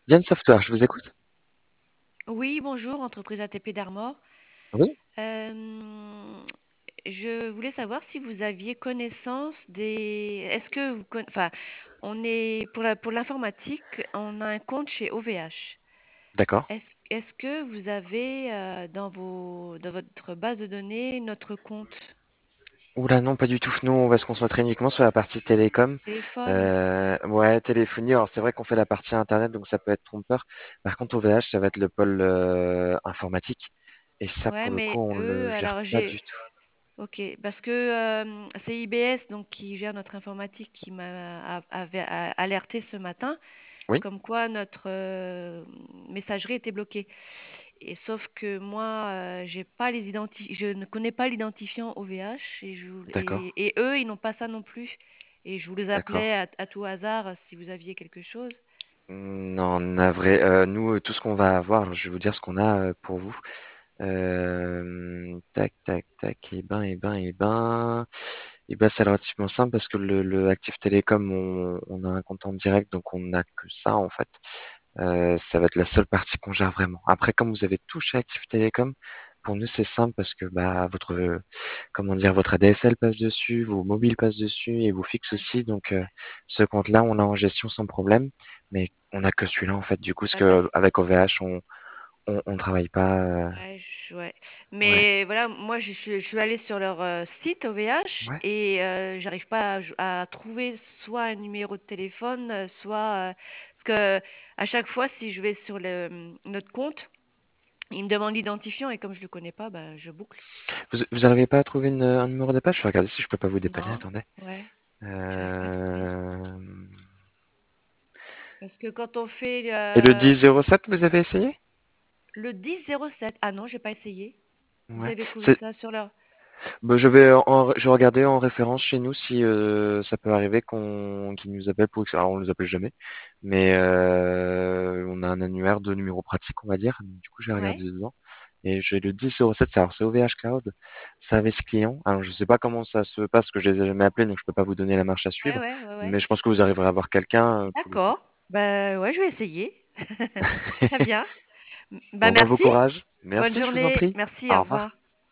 Yann Software, je vous écoute. Oui, bonjour, entreprise ATP d'Armor. Oui, Euh, je voulais savoir si vous aviez connaissance des. Est-ce que vous enfin, on est pour l'informatique, on a un compte chez OVH. d'accord. Est-ce que vous avez dans votre base de données notre compte Oula, non, pas du tout. Nous, on va se concentrer uniquement sur la partie télécom. téléphone? Ouais, téléphonie. Alors, c'est vrai qu'on fait la partie internet, donc ça peut être trompeur. Par contre, OVH, ça va être le pôle informatique. Et ça, Ouais, pour le coup, mais on le eux, gère alors pas j'ai. du tout. Ok, parce que c'est IBS donc qui gère notre informatique qui avait alerté ce matin. Oui, Comme quoi notre messagerie était bloquée. Et sauf que moi, j'ai pas je ne connais pas l'identifiant OVH d'accord, et eux, ils n'ont pas ça non plus. Et je vous les d'accord. appelais à tout hasard si vous aviez quelque chose. Non, navré. Nous, tout ce qu'on va avoir, alors, je vais vous dire ce qu'on a pour vous. Tac, tac, tac. Et ben, c'est relativement simple parce que le Active Télécom, on a un compte en direct, donc on n'a que ça en fait. Ça va être la seule partie qu'on gère vraiment. Après, comme vous avez tout chez Active Télécom, pour nous c'est simple parce que bah comment dire, votre ADSL passe dessus, vos mobiles passent dessus et vos fixes Ouais. aussi. Donc ce compte-là, on l'a en gestion sans problème, mais on n'a que celui-là en fait. Du coup, parce Ouais, que avec OVH, on travaille pas. ouais. Ouais, Mais voilà, moi je suis allée sur leur site OVH ouais, et j'arrive pas à trouver soit un numéro de téléphone, soit parce que à chaque fois si je vais sur notre compte, il me demande l'identifiant et comme je le connais pas, bah, je boucle. vous n'arrivez pas à trouver un numéro de page? Je vais regarder si je peux pas vous dépanner. Non, Attendez. ouais, j'arrive pas à trouver. Euh, Parce que quand on fait Et le 1007, vous avez essayé? le 1007, ah non, j'ai pas essayé. Vous Ouais. avez trouvé C'est... ça sur leur. Bah, je vais regarder en référence chez nous si ça peut arriver qu'ils nous appellent pour. Alors on nous appelle jamais, mais on a un annuaire de numéros pratiques, on va dire. Du coup, j'ai regardé Ouais, dedans et j'ai le 1007. Alors c'est OVH Cloud, service client. Alors je sais pas comment ça se passe, parce que je les ai jamais appelés, donc je peux pas vous donner la marche à suivre. ouais. Mais je pense que vous arriverez à avoir quelqu'un pour le coup. D'accord. Bah ouais, je vais essayer. Très bien. Bah Bon, bah, bon merci. courage. Bonne Merci, je vous en journée. prie. Merci, Au au revoir. revoir.